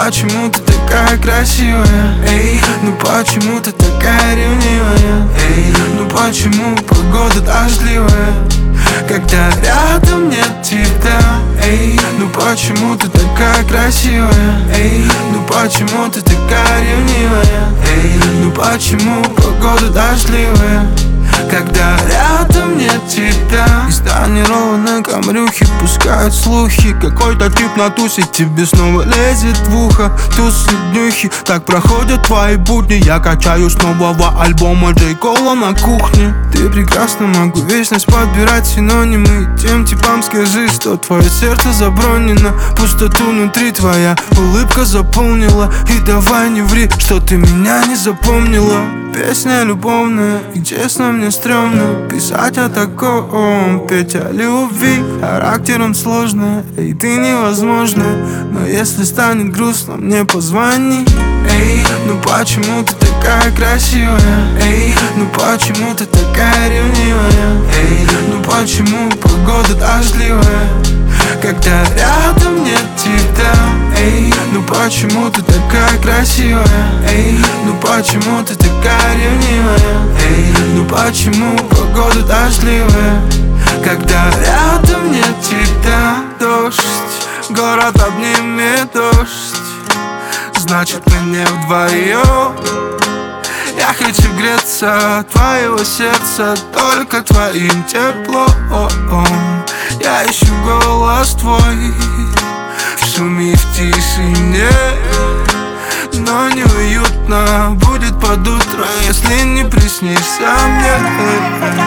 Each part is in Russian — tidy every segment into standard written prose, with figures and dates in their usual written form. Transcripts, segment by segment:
почему ты такая красивая? Эй, ну почему ты такая ревнивая? Эй, ну почему погода дождливая, когда рядом нет тебя? Эй, ну почему ты такая красивая? Эй, ну почему ты такая ревнивая? Эй, ну почему погода дождливая, когда рядом нет тебя? Из тонированной камрюхи пускают слухи, какой-то тип на тусе тебе снова лезет в ухо. Тусы, днюхи, так проходят твои будни. Я качаю с нового альбома Джей Кола на кухне. Ты прекрасно, могу вечность подбирать синонимы. Тем типам скажи, что твое сердце забронено. Пустоту внутри твоя улыбка заполнила. И давай не ври, что ты меня не запомнила. Песня любовная, и честно мне стрёмно писать о таком, петь о любви. Характером сложная, и ты невозможная. Но если станет грустно, мне позвони. Эй, ну почему ты такая красивая? Эй, ну почему ты такая ревнивая? Эй, ну почему погода дождливая, когда рядом нет тебя? Эй, ну почему ты такая красивая? Эй, ну почему ты такая ревнивая? Эй, ну почему погода дождливая, когда рядом нет тебя? Дождь, город обнимет дождь, значит мы не вдвоем. Я хочу греться от твоего сердца только твоим теплом. Я ищу голос твой в шуме и в тишине, но неуютно будет под утро, если не приснишься мне.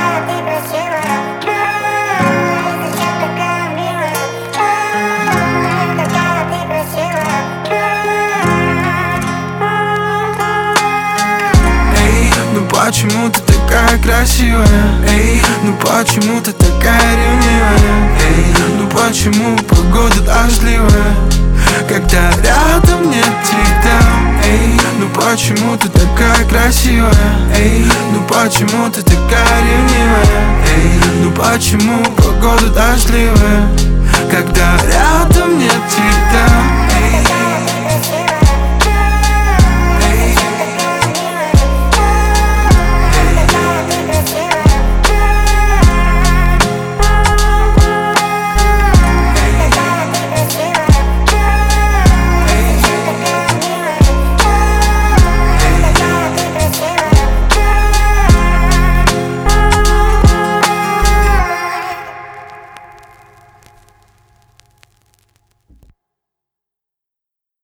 Почему ты такая красивая? Эй, ну почему ты такая ревнивая? Эй, ну почему погода дождливая, когда рядом нет тебя? Эй, ну почему ты такая красивая? Эй, ну почему ты такая ревнивая? Эй, ну почему погода дождливая, когда рядом нет тебя?